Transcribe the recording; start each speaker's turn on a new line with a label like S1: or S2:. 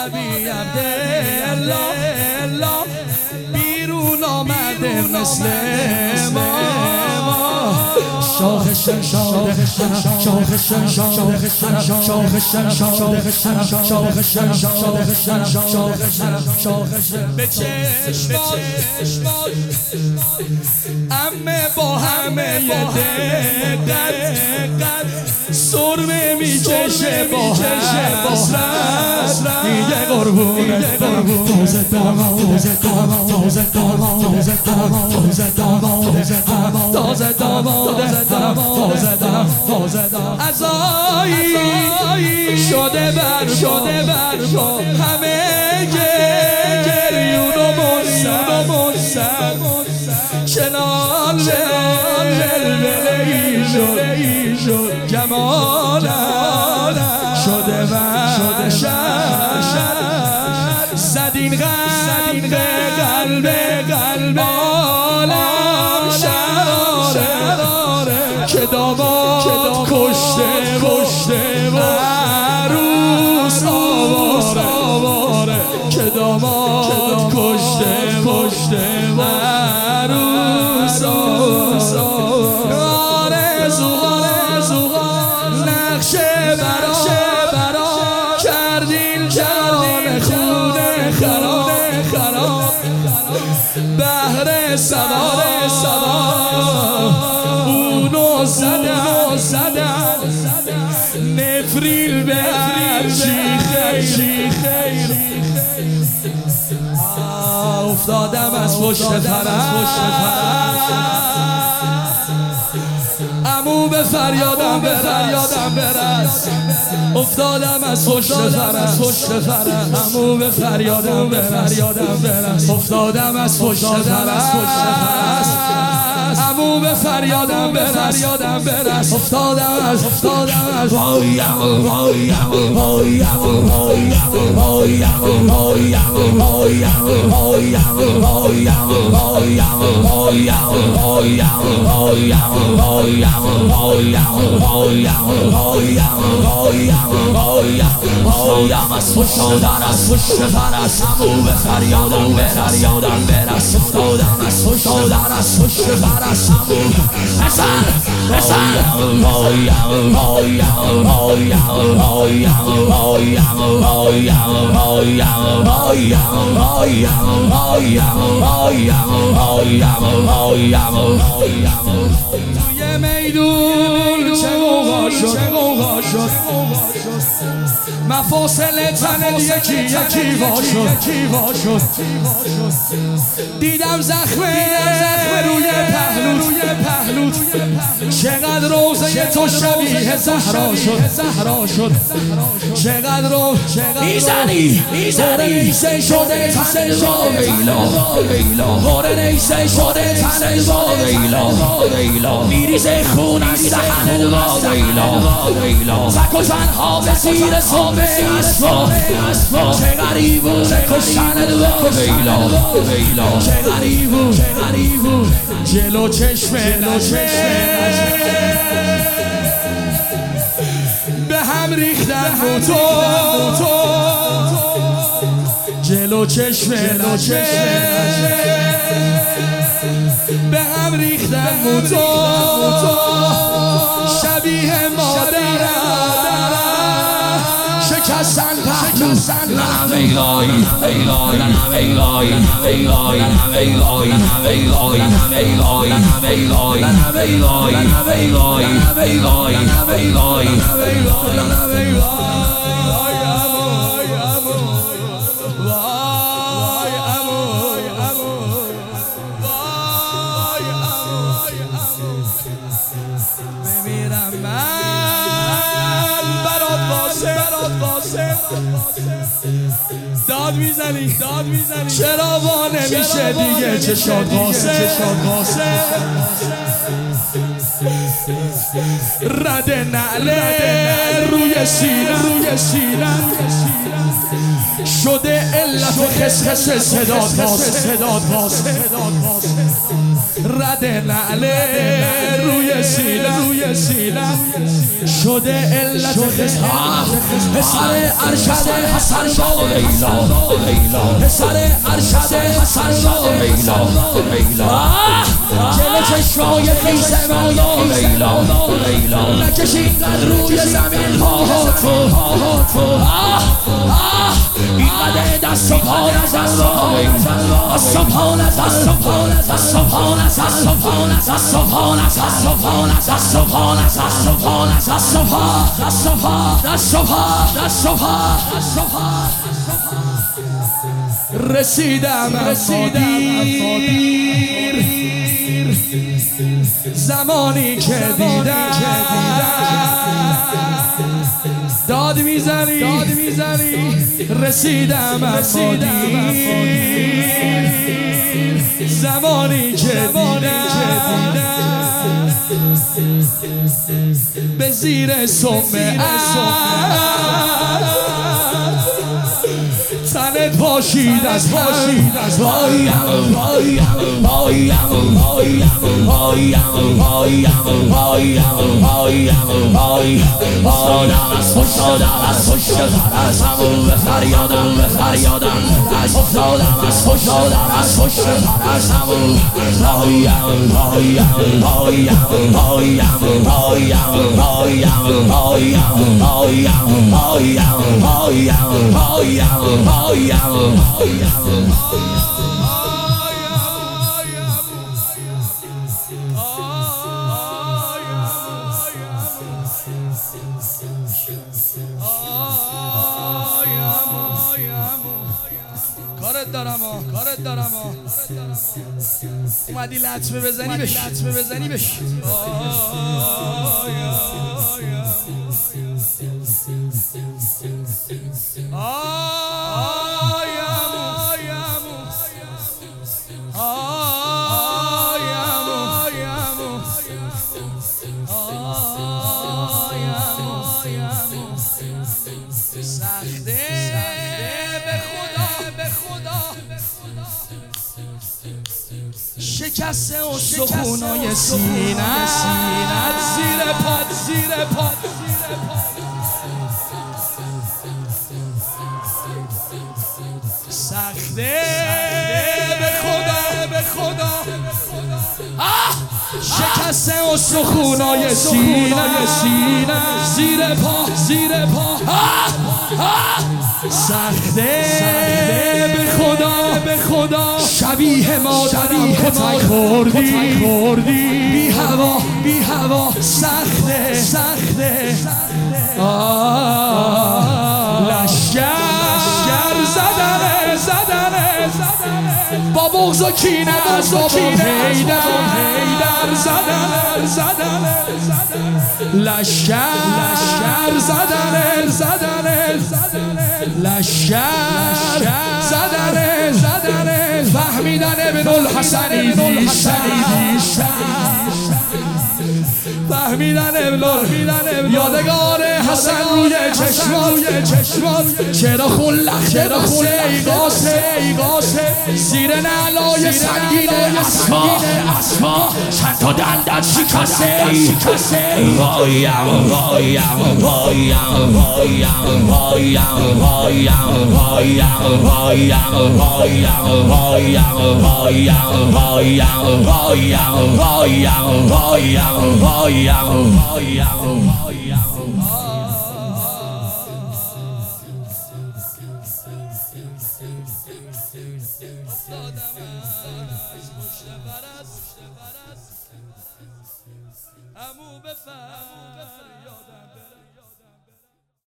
S1: ابی عبدالله بیرون آمده مثل ما به چشمات همه با همه دقت سرمه میکشه با حسرت دیگه قربونت تازه دام عزایی شده بر همه گریون و منسر چنان ولوله‌ای شد کمالم شده وحشت زدین قلب عالم شراره که داماد کشته عروس آواره که داماد کشته عروس آرزوها نقشه برا کردین جان خونه خراب بهر سوار اونو زدن نفریل به هرچی خیر افتادم از پشت فرس عمو به فریادم برس افتادم از پشت فرس عمو به فریادم برس افتادم از پشت فرس عمو به فریادم برس افتادم از توی میدون چه غوغا شد مفاصل تن یکی وا شد دیدم زخم روی پهلوت چقدر روزه تو شبیه زهرا شد چقدر میزنی نیسه شده تن غاره نیسه شده تن میریزه خون از دهن زک و تنها به زیر صبح اسفا چه غریبو کشتن چه غریبو جلو چشمه به هم ریختن موتور جلو چشمه به هم ریختن موتور شبیه مادرم شکستن پهلو بمیرم من برات واسه داد میزنی چرا وا نمیشه دیگه چشات واسه رد نعله روی سینه شده علت خسخس صدات واسه رد نعله روی سینم شده علت خصام پسر ارشد حسن با لیلا پسر ارشد حسن با لیلا جلو چشمای خیس من لیلا نکشید روی زمین ها تو اینقدر دست و پا نزن دست و پا نزن دست و پا نزن دست و پا نزن دست و پا نزن دست و پا نزن دست و پا نزن دست و پا دست و پا دست و پا دست و پا دست و پا رسیدم دیر زمانی که دیدم داد میزنی رسیدم دیر زمانی که دیدم به زیر سمه تنت پاشید از افتادم از پشت فرسم به فریادم افتادم از پشت فرسم کارت دارم اومدی لطمه بزنی بش شکسته و سخونای سینه زیر پا سخته به خدا شکسته و سخونای سینه زیر پا سخته به خدا شبیه مادرم کتک خوردی بی هوا سخته لشگر زدنه با بغض و کینه از بابا حیدر زدنه لشگر زدنه فهمیدن ابن الحسنی بیشتر فهمیدن یادگار حسن روی چشمان چرا خون لخته قاسه زیر نعلای سنگین اسما چند تا دندت شکسته امو بفر یادم